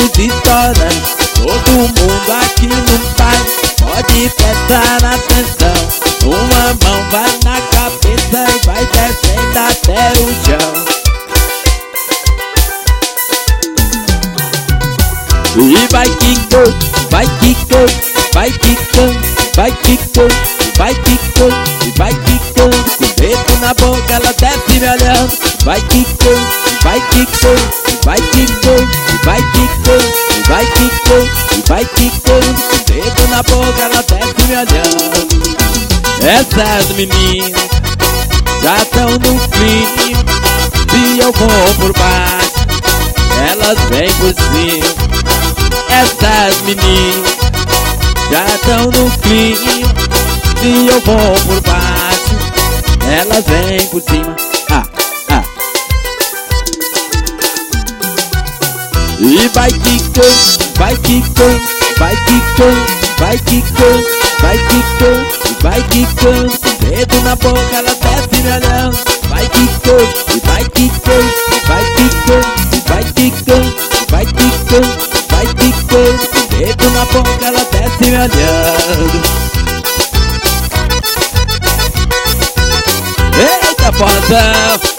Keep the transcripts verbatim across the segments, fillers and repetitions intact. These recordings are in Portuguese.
prédios estourando. Todo mundo aqui no baile pode prestar atenção. Uma mão vai na cabeça e vai descendo até o chão. E vai quicando, vai quicando, vai quicando, vai quicando, vai quicando, e vai quicando. Com o dedo na boca ela desce me olhando. Vai quicando, vai quicando, vai quicando, e vai quicando, e vai quicando, e vai quicando. Com o dedo na boca ela desce me olhando. Essas meninas já tão no clima. Se eu vou por baixo, elas vêm por cima. Essas meninas já tão no clima. Se eu vou por baixo, elas vêm por cima. Ah, ah. E vai quicando, vai quicando, vai quicando, vai quicando, vai quicando, e vai quicando. Com o dedo na boca ela desce me olhando. Vai quicando, e vai quicando, e vai quicando, e vai quicando, e vai quicando, vai quicando. Com o dedo na boca ela desce me olhando. Eita, porra!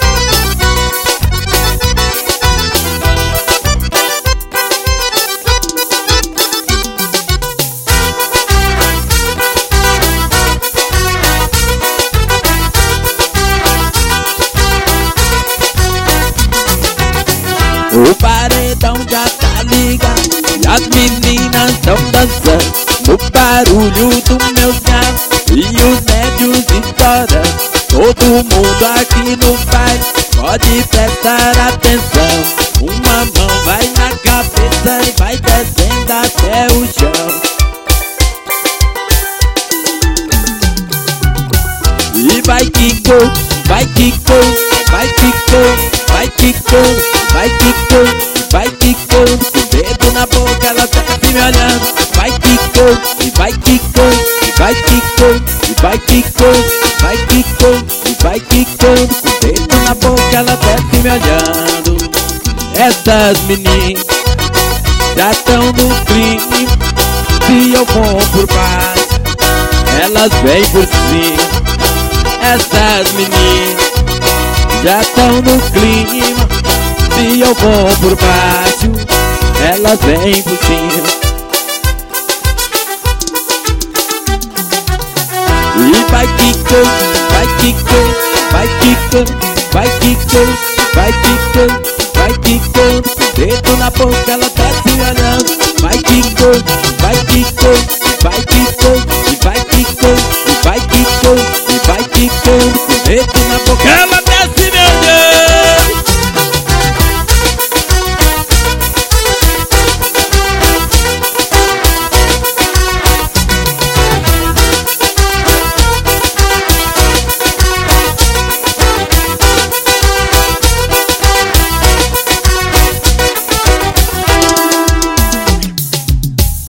O paredão já tá ligado e as meninas tão dançando no barulho do meu carro e os médios estourando. Todo mundo aqui no baile pode prestar atenção. Uma mão vai na cabeça e vai descendo até o chão. E vai quicando, vai quicando, vai quicando, vai quicando, vai quicando, vai quicando. Com o dedo na boca ela desce me olhando. Vai quicando, e vai quicando, e vai quicando, e vai quicando, vai quicando, e vai quicando. Com o dedo na boca ela desce me olhando. Essas meninas já tão no clima. Se eu for por baixo, elas vêm por cima. Essas meninas já tão no clima. Se eu vou por baixo, elas vêm por cima. E vai quicando, vai quicando, vai quicando, vai quicando, vai quicando, vai quicando. Com o dedo na boca ela desce me olhando. Vai quicando, vai quicando,